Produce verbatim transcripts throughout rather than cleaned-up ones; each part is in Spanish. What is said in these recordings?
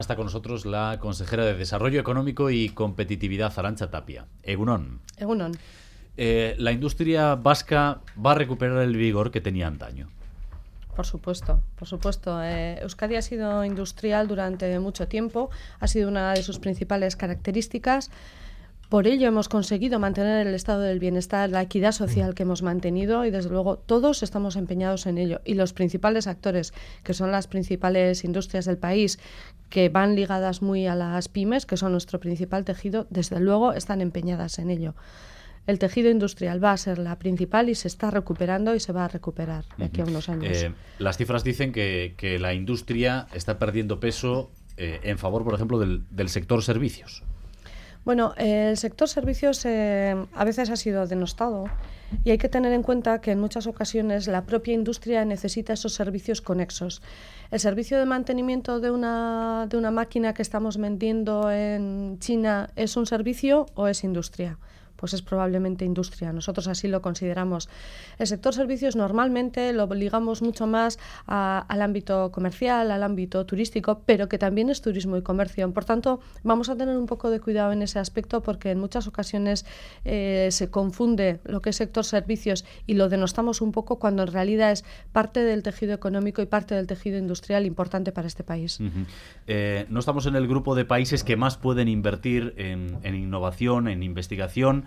Está con nosotros la consejera de Desarrollo Económico y Competitividad, Arantxa Tapia. Egunon. Egunon. Eh, la industria vasca va a recuperar el vigor que tenía antaño. Por supuesto, por supuesto. Eh, Euskadi ha sido industrial durante mucho tiempo, ha sido una de sus principales características. Por ello hemos conseguido mantener el estado del bienestar, la equidad social que hemos mantenido y, desde luego, todos estamos empeñados en ello. Y los principales actores, que son las principales industrias del país, que van ligadas muy a las pymes, que son nuestro principal tejido, desde luego están empeñadas en ello. El tejido industrial va a ser la principal y se está recuperando y se va a recuperar de aquí a unos años. Eh, las cifras dicen que, que la industria está perdiendo peso eh, en favor, por ejemplo, del, del sector servicios. Bueno, eh, el sector servicios eh, a veces ha sido denostado y hay que tener en cuenta que en muchas ocasiones la propia industria necesita esos servicios conexos. El servicio de mantenimiento de una, de una máquina que estamos vendiendo en China, ¿es un servicio o es industria? Pues es probablemente industria. Nosotros así lo consideramos. El sector servicios normalmente lo ligamos mucho más a, al ámbito comercial, al ámbito turístico, pero que también es turismo y comercio. Por tanto, vamos a tener un poco de cuidado en ese aspecto porque en muchas ocasiones eh, se confunde lo que es sector servicios y lo denostamos un poco cuando en realidad es parte del tejido económico y parte del tejido industrial importante para este país. Uh-huh. Eh, no estamos en el grupo de países que más pueden invertir en, en innovación, en investigación.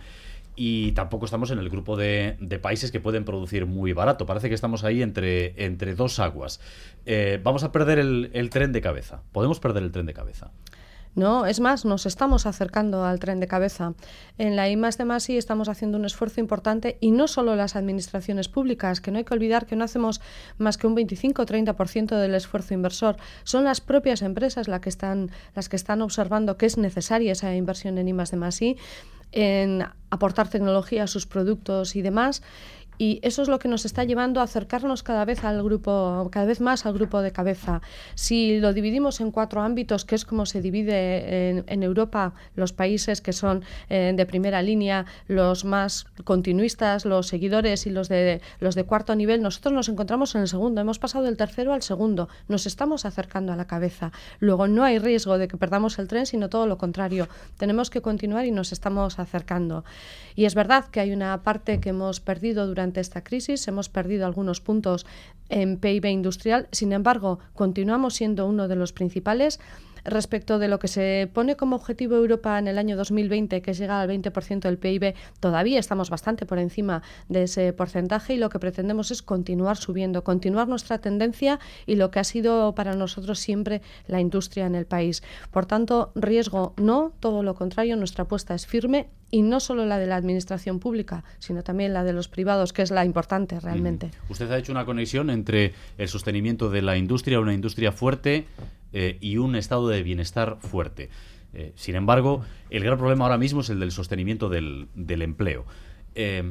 Y tampoco estamos en el grupo de, de países que pueden producir muy barato. Parece que estamos ahí entre, entre dos aguas. Eh, vamos a perder el, el tren de cabeza. ¿Podemos perder el tren de cabeza? No, es más, nos estamos acercando al tren de cabeza. En la I más D más I estamos haciendo un esfuerzo importante y no solo las administraciones públicas, que no hay que olvidar que no hacemos más que un veinticinco o treinta por ciento del esfuerzo inversor. Son las propias empresas las que están, las que están observando que es necesaria esa inversión en I más D más I, en aportar tecnología a sus productos y demás. Y eso es lo que nos está llevando a acercarnos cada vez al grupo, cada vez más al grupo de cabeza. Si lo dividimos en cuatro ámbitos, que es como se divide en, en Europa los países que son eh, de primera línea, los más continuistas, los seguidores y los de los de cuarto nivel, nosotros nos encontramos en el segundo. Hemos pasado del tercero al segundo. Nos estamos acercando a la cabeza. Luego no hay riesgo de que perdamos el tren, sino todo lo contrario. Tenemos que continuar y nos estamos acercando. Y es verdad que hay una parte que hemos perdido durante Durante esta crisis, hemos perdido algunos puntos en P I B industrial, sin embargo, continuamos siendo uno de los principales. Respecto de lo que se pone como objetivo Europa en el año dos mil veinte, que es llegar al veinte por ciento del P I B, todavía estamos bastante por encima de ese porcentaje y lo que pretendemos es continuar subiendo, continuar nuestra tendencia y lo que ha sido para nosotros siempre la industria en el país. Por tanto, riesgo no, todo lo contrario, nuestra apuesta es firme y no solo la de la administración pública, sino también la de los privados, que es la importante realmente. Mm. Usted ha hecho una conexión entre el sostenimiento de la industria, una industria fuerte, Eh, y un estado de bienestar fuerte. Eh, sin embargo, el gran problema ahora mismo es el del sostenimiento del, del empleo. Eh,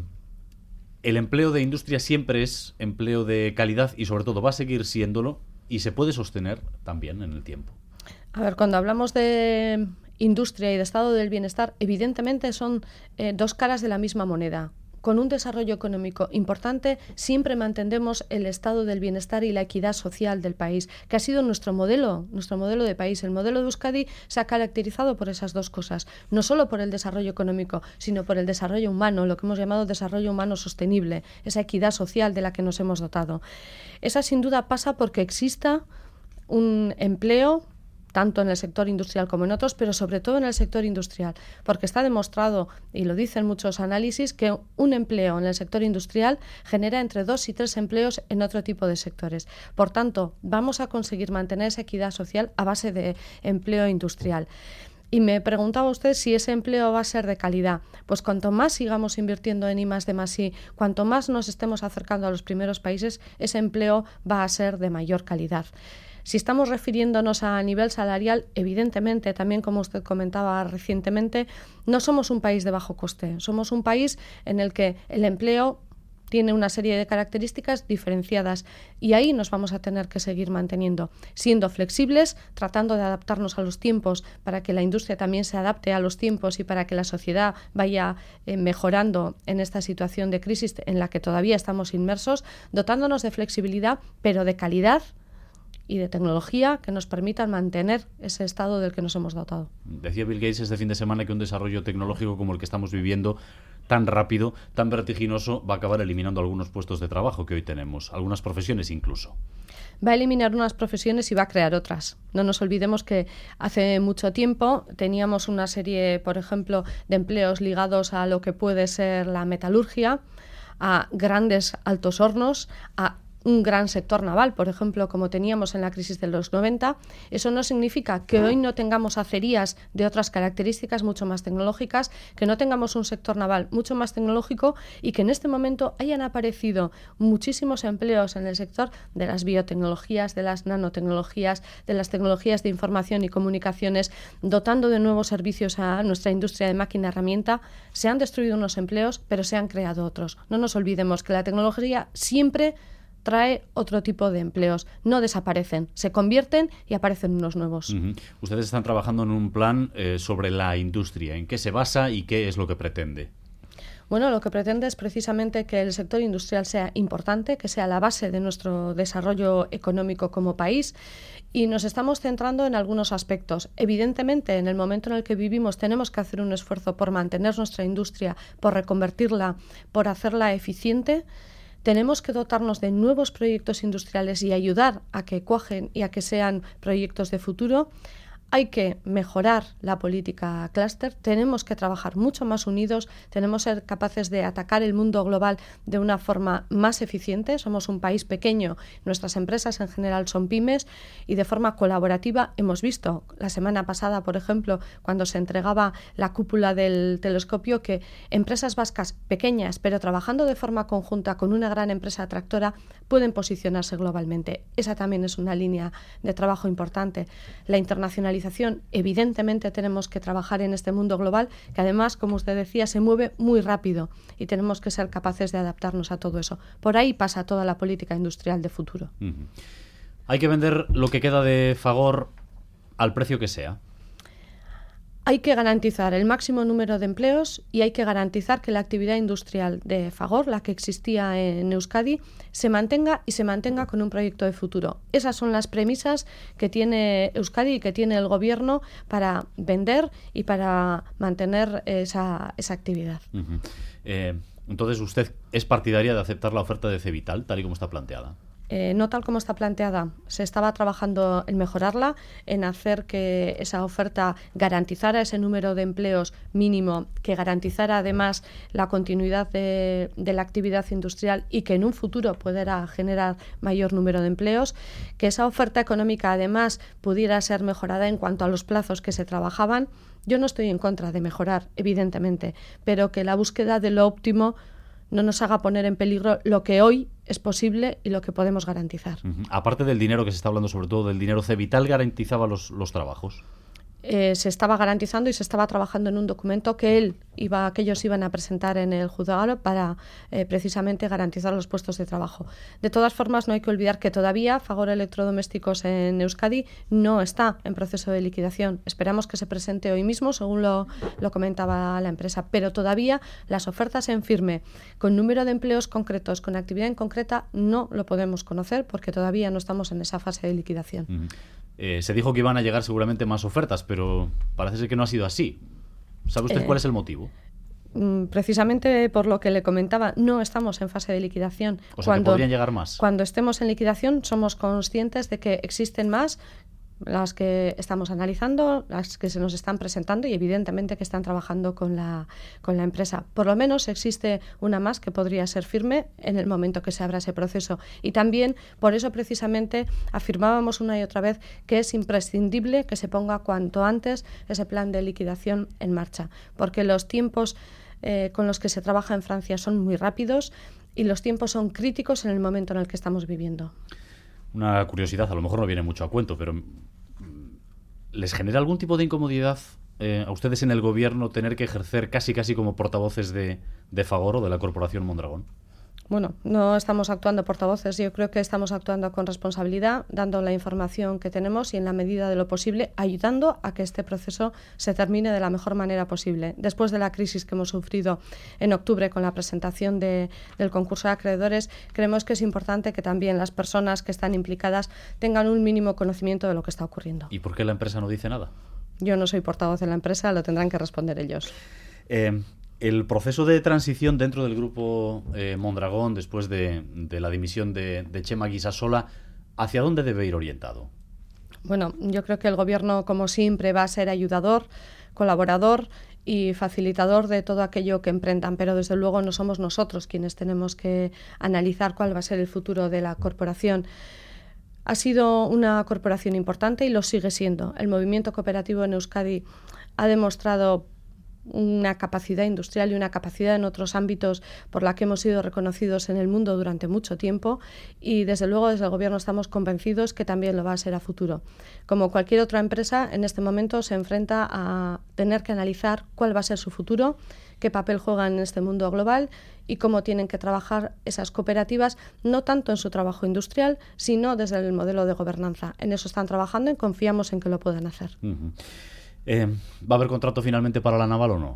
el empleo de industria siempre es empleo de calidad y sobre todo va a seguir siéndolo y se puede sostener también en el tiempo. A ver, cuando hablamos de industria y de estado del bienestar, evidentemente son eh, dos caras de la misma moneda. Con un desarrollo económico importante siempre mantendremos el estado del bienestar y la equidad social del país, que ha sido nuestro modelo, nuestro modelo de país. El modelo de Euskadi se ha caracterizado por esas dos cosas, no solo por el desarrollo económico, sino por el desarrollo humano, lo que hemos llamado desarrollo humano sostenible, esa equidad social de la que nos hemos dotado. Esa sin duda pasa porque exista un empleo tanto en el sector industrial como en otros, pero sobre todo en el sector industrial, porque está demostrado, y lo dicen muchos análisis, que un empleo en el sector industrial genera entre dos y tres empleos en otro tipo de sectores. Por tanto, vamos a conseguir mantener esa equidad social a base de empleo industrial. Y me preguntaba usted si ese empleo va a ser de calidad. Pues cuanto más sigamos invirtiendo en I más D más I, cuanto más nos estemos acercando a los primeros países, ese empleo va a ser de mayor calidad. Si estamos refiriéndonos a nivel salarial, evidentemente, también como usted comentaba recientemente, no somos un país de bajo coste. Somos un país en el que el empleo tiene una serie de características diferenciadas y ahí nos vamos a tener que seguir manteniendo, siendo flexibles, tratando de adaptarnos a los tiempos para que la industria también se adapte a los tiempos y para que la sociedad vaya eh, mejorando en esta situación de crisis en la que todavía estamos inmersos, dotándonos de flexibilidad, pero de calidad y de tecnología que nos permitan mantener ese estado del que nos hemos dotado. Decía Bill Gates este fin de semana que un desarrollo tecnológico como el que estamos viviendo, tan rápido, tan vertiginoso, va a acabar eliminando algunos puestos de trabajo que hoy tenemos, algunas profesiones incluso. Va a eliminar unas profesiones y va a crear otras. No nos olvidemos que hace mucho tiempo teníamos una serie, por ejemplo, de empleos ligados a lo que puede ser la metalurgia, a grandes altos hornos, a un gran sector naval, por ejemplo, como teníamos en la crisis de los noventa. Eso no significa que hoy no tengamos acerías de otras características mucho más tecnológicas, que no tengamos un sector naval mucho más tecnológico y que en este momento hayan aparecido muchísimos empleos en el sector de las biotecnologías, de las nanotecnologías, de las tecnologías de información y comunicaciones, dotando de nuevos servicios a nuestra industria de máquina-herramienta. Se han destruido unos empleos, pero se han creado otros. No nos olvidemos que la tecnología siempre trae otro tipo de empleos. No desaparecen, se convierten y aparecen unos nuevos. Uh-huh. Ustedes están trabajando en un plan eh, sobre la industria. ¿En qué se basa y qué es lo que pretende? Bueno, lo que pretende es precisamente que el sector industrial sea importante, que sea la base de nuestro desarrollo económico como país, y nos estamos centrando en algunos aspectos. Evidentemente, en el momento en el que vivimos tenemos que hacer un esfuerzo por mantener nuestra industria, por reconvertirla, por hacerla eficiente. Tenemos que dotarnos de nuevos proyectos industriales y ayudar a que cuajen y a que sean proyectos de futuro. Hay que mejorar la política clúster, tenemos que trabajar mucho más unidos, tenemos que ser capaces de atacar el mundo global de una forma más eficiente. Somos un país pequeño, nuestras empresas en general son pymes y de forma colaborativa hemos visto la semana pasada, por ejemplo, cuando se entregaba la cúpula del telescopio, que empresas vascas pequeñas, pero trabajando de forma conjunta con una gran empresa tractora, pueden posicionarse globalmente. Esa también es una línea de trabajo importante. La internacionalización. Evidentemente tenemos que trabajar en este mundo global que además, como usted decía, se mueve muy rápido y tenemos que ser capaces de adaptarnos a todo eso. Por ahí pasa toda la política industrial de futuro. Uh-huh. Hay que vender lo que queda de Fagor al precio que sea. Hay que garantizar el máximo número de empleos y hay que garantizar que la actividad industrial de Fagor, la que existía en Euskadi, se mantenga y se mantenga con un proyecto de futuro. Esas son las premisas que tiene Euskadi y que tiene el Gobierno para vender y para mantener esa, esa actividad. Uh-huh. Eh, entonces, ¿usted es partidaria de aceptar la oferta de Cevital, tal y como está planteada? Eh, no tal como está planteada. Se estaba trabajando en mejorarla, en hacer que esa oferta garantizara ese número de empleos mínimo, que garantizara además la continuidad de, de la actividad industrial y que en un futuro pudiera generar mayor número de empleos, que esa oferta económica además pudiera ser mejorada en cuanto a los plazos que se trabajaban. Yo no estoy en contra de mejorar, evidentemente, pero que la búsqueda de lo óptimo no nos haga poner en peligro lo que hoy es posible y lo que podemos garantizar. Uh-huh. Aparte del dinero que se está hablando, sobre todo del dinero, ¿Cevital garantizaba los, los trabajos? Eh, se estaba garantizando y se estaba trabajando en un documento que él iba, que ellos iban a presentar en el juzgado para eh, precisamente garantizar los puestos de trabajo. De todas formas, no hay que olvidar que todavía Fagor Electrodomésticos en Euskadi no está en proceso de liquidación. Esperamos que se presente hoy mismo, según lo, lo comentaba la empresa, pero todavía las ofertas en firme, con número de empleos concretos, con actividad en concreta, no lo podemos conocer porque todavía no estamos en esa fase de liquidación. Uh-huh. Eh, se dijo que iban a llegar seguramente más ofertas, pero parece ser que no ha sido así. ¿Sabe usted eh, cuál es el motivo? Precisamente por lo que le comentaba, no estamos en fase de liquidación. O sea, cuando, que podrían llegar más. Cuando estemos en liquidación somos conscientes de que existen más, las que estamos analizando, las que se nos están presentando y evidentemente que están trabajando con la, con la empresa. Por lo menos existe una más que podría ser firme en el momento que se abra ese proceso. Y también por eso precisamente afirmábamos una y otra vez que es imprescindible que se ponga cuanto antes ese plan de liquidación en marcha, porque los tiempos eh, con los que se trabaja en Francia son muy rápidos y los tiempos son críticos en el momento en el que estamos viviendo. Una curiosidad, a lo mejor no viene mucho a cuento, pero ¿les genera algún tipo de incomodidad eh, a ustedes en el gobierno tener que ejercer casi casi como portavoces de, de Fagor o de la Corporación Mondragón? Bueno, no estamos actuando portavoces, yo creo que estamos actuando con responsabilidad, dando la información que tenemos y en la medida de lo posible ayudando a que este proceso se termine de la mejor manera posible. Después de la crisis que hemos sufrido en octubre con la presentación de, del concurso de acreedores, creemos que es importante que también las personas que están implicadas tengan un mínimo conocimiento de lo que está ocurriendo. ¿Y por qué la empresa no dice nada? Yo no soy portavoz de la empresa, lo tendrán que responder ellos. Eh... El proceso de transición dentro del grupo eh, Mondragón, después de, de la dimisión de, de Txema Guisasola, ¿hacia dónde debe ir orientado? Bueno, yo creo que el Gobierno, como siempre, va a ser ayudador, colaborador y facilitador de todo aquello que emprendan, pero desde luego no somos nosotros quienes tenemos que analizar cuál va a ser el futuro de la corporación. Ha sido una corporación importante y lo sigue siendo. El movimiento cooperativo en Euskadi ha demostrado una capacidad industrial y una capacidad en otros ámbitos por la que hemos sido reconocidos en el mundo durante mucho tiempo y desde luego desde el Gobierno estamos convencidos que también lo va a ser a futuro. Como cualquier otra empresa, en este momento se enfrenta a tener que analizar cuál va a ser su futuro, qué papel juegan en este mundo global y cómo tienen que trabajar esas cooperativas, no tanto en su trabajo industrial, sino desde el modelo de gobernanza. En eso están trabajando y confiamos en que lo puedan hacer. Uh-huh. Eh, ¿Va a haber contrato finalmente para la naval o no?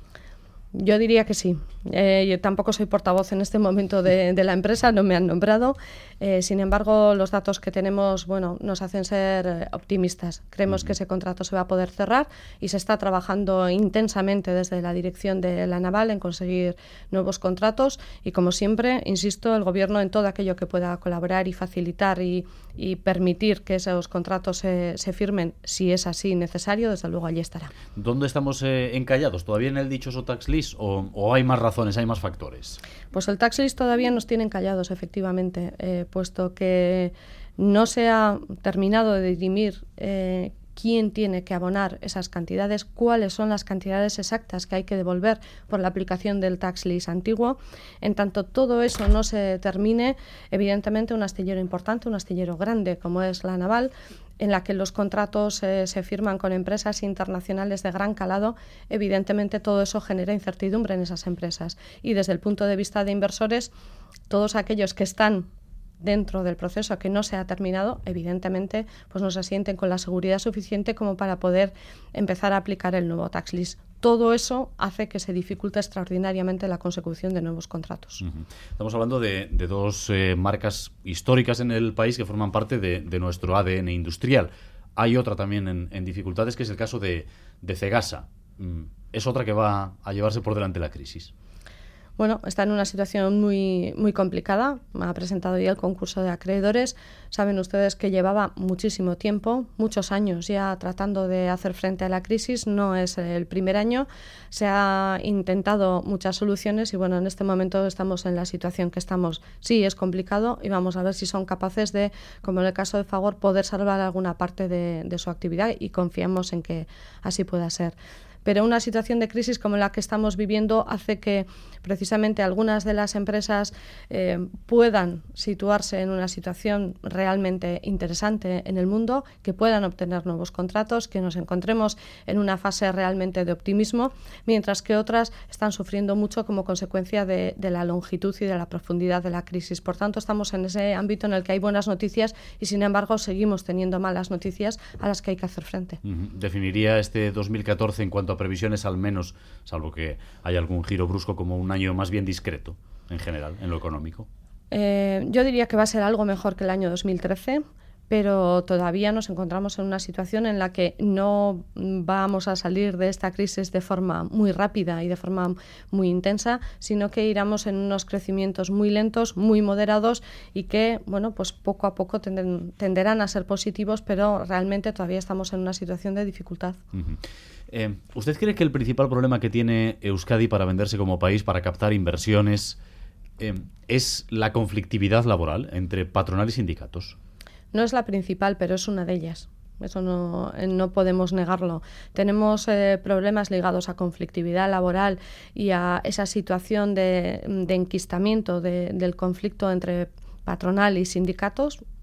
Yo diría que sí. Eh, yo tampoco soy portavoz en este momento de, de la empresa, no me han nombrado. Eh, sin embargo, los datos que tenemos, bueno, nos hacen ser eh, optimistas. Creemos uh-huh. que ese contrato se va a poder cerrar y se está trabajando intensamente desde la dirección de la naval en conseguir nuevos contratos y, como siempre, insisto, el Gobierno en todo aquello que pueda colaborar y facilitar y, y permitir que esos contratos se, se firmen, si es así necesario, desde luego allí estará. ¿Dónde estamos eh, encallados? ¿Todavía en el dichoso tax list o, o hay más razones, hay más factores? Pues el tax list todavía nos tiene encallados, efectivamente, eh, puesto que no se ha terminado de dirimir eh, quién tiene que abonar esas cantidades, cuáles son las cantidades exactas que hay que devolver por la aplicación del tax list antiguo. En tanto todo eso no se termine, evidentemente un astillero importante, un astillero grande como es la naval, en la que los contratos eh, se firman con empresas internacionales de gran calado, evidentemente todo eso genera incertidumbre en esas empresas. Y desde el punto de vista de inversores, todos aquellos que están dentro del proceso que no se ha terminado, evidentemente pues no se sienten con la seguridad suficiente como para poder empezar a aplicar el nuevo tax list. Todo eso hace que se dificulte extraordinariamente la consecución de nuevos contratos. Uh-huh. Estamos hablando de, de dos eh, marcas históricas en el país que forman parte de, de nuestro A D N industrial. Hay otra también en, en dificultades, que es el caso de, de Cegasa. Mm, es otra que va a llevarse por delante la crisis. Bueno, está en una situación muy, muy complicada. Ha presentado ya el concurso de acreedores. Saben ustedes que llevaba muchísimo tiempo, muchos años ya tratando de hacer frente a la crisis. No es el primer año. Se ha intentado muchas soluciones y bueno, en este momento estamos en la situación que estamos. Sí, es complicado y vamos a ver si son capaces de, como en el caso de Fagor, poder salvar alguna parte de, de su actividad y confiamos en que así pueda ser. Pero una situación de crisis como la que estamos viviendo hace que precisamente algunas de las empresas eh, puedan situarse en una situación realmente interesante en el mundo, que puedan obtener nuevos contratos, que nos encontremos en una fase realmente de optimismo, mientras que otras están sufriendo mucho como consecuencia de, de la longitud y de la profundidad de la crisis. Por tanto, estamos en ese ámbito en el que hay buenas noticias y, sin embargo, seguimos teniendo malas noticias a las que hay que hacer frente. Uh-huh. ¿Definiría este dos mil catorce en cuanto a previsiones, al menos, salvo que haya algún giro brusco, como un año más bien discreto en general, en lo económico? Eh, yo diría que va a ser algo mejor que el año dos mil trece, pero todavía nos encontramos en una situación en la que no vamos a salir de esta crisis de forma muy rápida y de forma muy intensa, sino que iremos en unos crecimientos muy lentos, muy moderados y que, bueno, pues poco a poco tenden, tenderán a ser positivos, pero realmente todavía estamos en una situación de dificultad. Uh-huh. Eh, ¿Usted cree que el principal problema que tiene Euskadi para venderse como país, para captar inversiones, eh, es la conflictividad laboral entre patronal y sindicatos? No es la principal, pero es una de ellas. Eso no, no podemos negarlo. Tenemos eh, problemas ligados a conflictividad laboral y a esa situación de, de enquistamiento de, del conflicto entre patronal y sindicatos.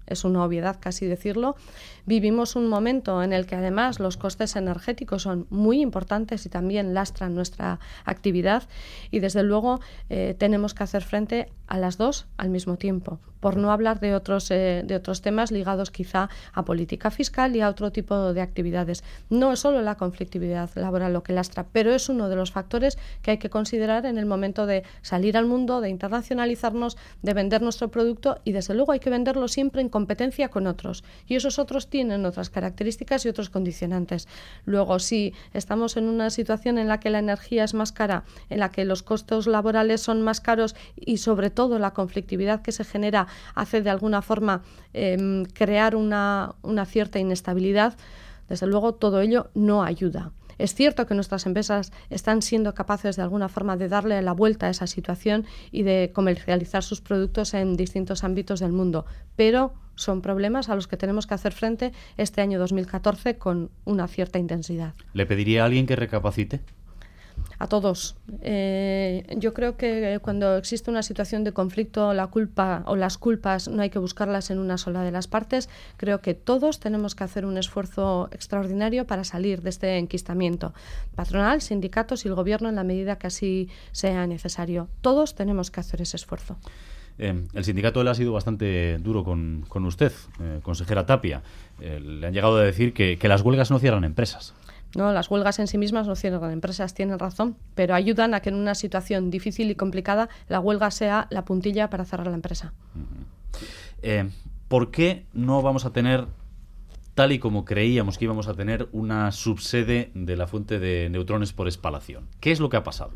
es una obviedad casi decirlo. Vivimos un momento en el que además los costes energéticos son muy importantes y también lastran nuestra actividad y desde luego eh, tenemos que hacer frente a las dos al mismo tiempo, por no hablar de otros, eh, de otros temas ligados quizá a política fiscal y a otro tipo de actividades. No es solo la conflictividad laboral lo que lastra, pero es uno de los factores que hay que considerar en el momento de salir al mundo, de internacionalizarnos, de vender nuestro producto y desde luego hay que venderlo siempre en competencia con otros y esos otros tienen otras características y otros condicionantes. Luego, si estamos en una situación en la que la energía es más cara, en la que los costos laborales son más caros y sobre todo la conflictividad que se genera hace de alguna forma eh, crear una, una cierta inestabilidad, desde luego todo ello no ayuda. Es cierto que nuestras empresas están siendo capaces de alguna forma de darle la vuelta a esa situación y de comercializar sus productos en distintos ámbitos del mundo, pero son problemas a los que tenemos que hacer frente este año dos mil catorce con una cierta intensidad. ¿Le pediría a alguien que recapacite? A todos. Eh, yo creo que cuando existe una situación de conflicto, la culpa o las culpas no hay que buscarlas en una sola de las partes. Creo que todos tenemos que hacer un esfuerzo extraordinario para salir de este enquistamiento. Patronal, sindicatos y el gobierno en la medida que así sea necesario. Todos tenemos que hacer ese esfuerzo. Eh, el sindicato le ha sido bastante duro con, con usted, eh, consejera Tapia. Eh, le han llegado a decir que, que las huelgas no cierran empresas. No, las huelgas en sí mismas no cierran empresas, tienen razón, pero ayudan a que en una situación difícil y complicada la huelga sea la puntilla para cerrar la empresa. Uh-huh. eh, ¿Por qué no vamos a tener, tal y como creíamos que íbamos a tener, una subsede de la fuente de neutrones por espalación? ¿Qué es lo que ha pasado?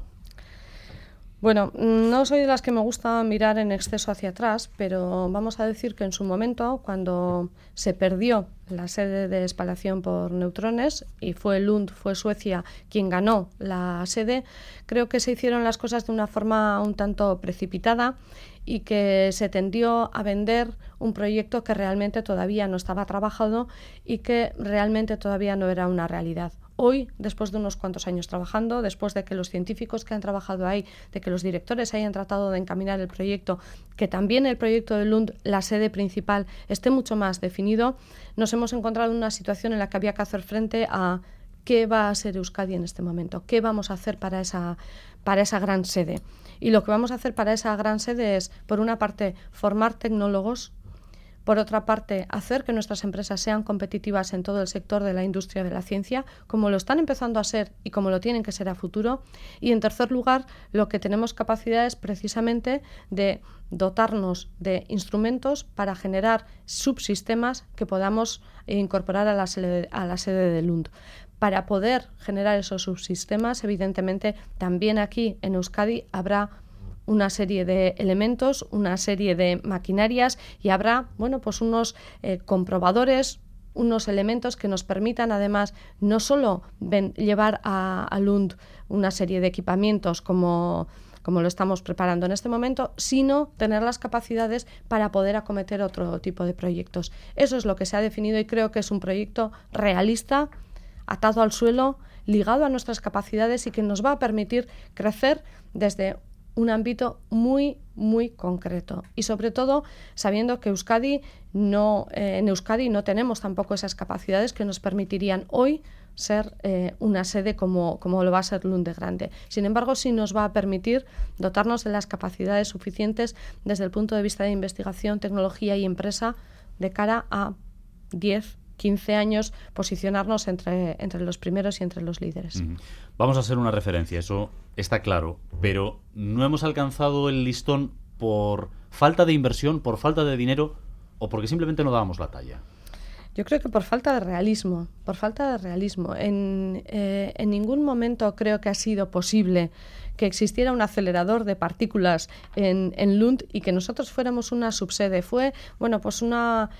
Bueno, no soy de las que me gusta mirar en exceso hacia atrás, pero vamos a decir que en su momento, cuando se perdió la sede de espalación por neutrones y fue Lund, fue Suecia quien ganó la sede, creo que se hicieron las cosas de una forma un tanto precipitada y que se tendió a vender un proyecto que realmente todavía no estaba trabajado y que realmente todavía no era una realidad. Hoy, después de unos cuantos años trabajando, después de que los científicos que han trabajado ahí, de que los directores hayan tratado de encaminar el proyecto, que también el proyecto de Lund, la sede principal, esté mucho más definido, nos hemos encontrado en una situación en la que había que hacer frente a qué va a ser Euskadi en este momento, qué vamos a hacer para esa, para esa gran sede. Y lo que vamos a hacer para esa gran sede es, por una parte, formar tecnólogos. Por otra parte, hacer que nuestras empresas sean competitivas en todo el sector de la industria de la ciencia, como lo están empezando a ser y como lo tienen que ser a futuro. Y en tercer lugar, lo que tenemos capacidad es precisamente de dotarnos de instrumentos para generar subsistemas que podamos incorporar a la sede, a la sede de Lund. Para poder generar esos subsistemas, evidentemente, también aquí en Euskadi habrá una serie de elementos, una serie de maquinarias y habrá, bueno, pues unos eh, comprobadores, unos elementos que nos permitan además no solo ven, llevar a, a Lund una serie de equipamientos como, como lo estamos preparando en este momento, sino tener las capacidades para poder acometer otro tipo de proyectos. Eso es lo que se ha definido y creo que es un proyecto realista, atado al suelo, ligado a nuestras capacidades y que nos va a permitir crecer desde un ámbito muy, muy concreto. Y sobre todo, sabiendo que Euskadi no, eh, en Euskadi no tenemos tampoco esas capacidades que nos permitirían hoy ser eh, una sede como, como lo va a ser Lund de grande. Sin embargo, sí nos va a permitir dotarnos de las capacidades suficientes desde el punto de vista de investigación, tecnología y empresa de cara a diez, quince años, posicionarnos entre, entre los primeros y entre los líderes. Uh-huh. Vamos a hacer una referencia, eso está claro, pero no hemos alcanzado el listón por falta de inversión, por falta de dinero o porque simplemente no dábamos la talla. Yo creo que por falta de realismo, por falta de realismo. En, eh, en ningún momento creo que ha sido posible que existiera un acelerador de partículas en, en Lund y que nosotros fuéramos una subsede. Fue, bueno, pues una...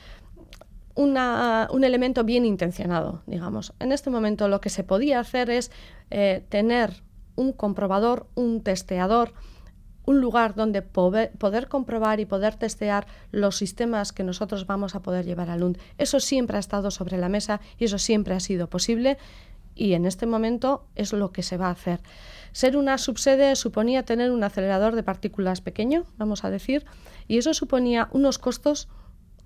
Una, un elemento bien intencionado, digamos. En este momento lo que se podía hacer es eh, tener un comprobador, un testeador, un lugar donde poder, poder comprobar y poder testear los sistemas que nosotros vamos a poder llevar a Lund. Eso siempre ha estado sobre la mesa y eso siempre ha sido posible y en este momento es lo que se va a hacer. Ser una subsede suponía tener un acelerador de partículas pequeño, vamos a decir, y eso suponía unos costos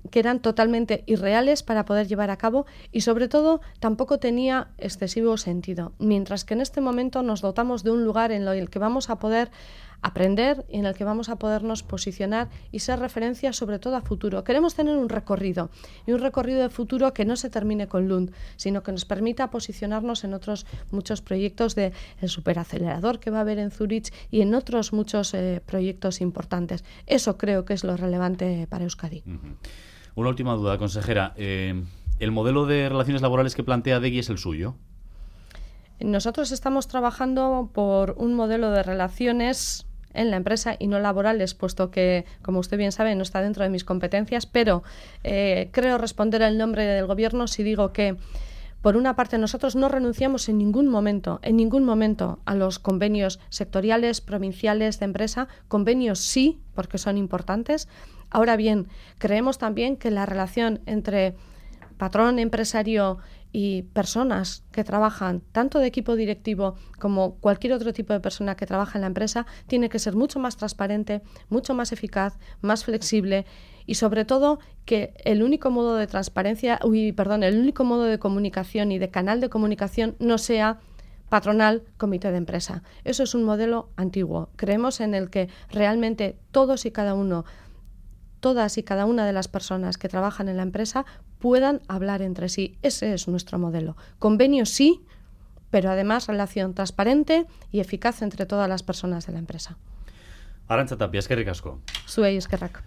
que eran totalmente irreales para poder llevar a cabo y sobre todo tampoco tenía excesivo sentido. Mientras que en este momento nos dotamos de un lugar en el que vamos a poder aprender y en el que vamos a podernos posicionar y ser referencia sobre todo a futuro. Queremos tener un recorrido y un recorrido de futuro que no se termine con Lund, sino que nos permita posicionarnos en otros muchos proyectos del superacelerador que va a haber en Zurich y en otros muchos eh, proyectos importantes. Eso creo que es lo relevante para Euskadi. Uh-huh. Una última duda, consejera. Eh, ¿El modelo de relaciones laborales que plantea Adegi es el suyo? Nosotros estamos trabajando por un modelo de relaciones en la empresa y no laborales, puesto que, como usted bien sabe, no está dentro de mis competencias, pero eh, creo responder el nombre del Gobierno si digo que, por una parte, nosotros no renunciamos en ningún momento, en ningún momento a los convenios sectoriales, provinciales de empresa. Convenios sí, porque son importantes. Ahora bien, creemos también que la relación entre patrón, empresario y personas que trabajan, tanto de equipo directivo como cualquier otro tipo de persona que trabaja en la empresa, tiene que ser mucho más transparente, mucho más eficaz, más flexible y sobre todo que el único modo de transparencia, uy, perdón, el único modo de comunicación y de canal de comunicación no sea patronal, comité de empresa. Eso es un modelo antiguo. Creemos en el que realmente todos y cada uno todas y cada una de las personas que trabajan en la empresa puedan hablar entre sí. Ese es nuestro modelo. Convenio sí, pero además relación transparente y eficaz entre todas las personas de la empresa. Arantza Tapia, eskerrik asko. Zuei eskerrak.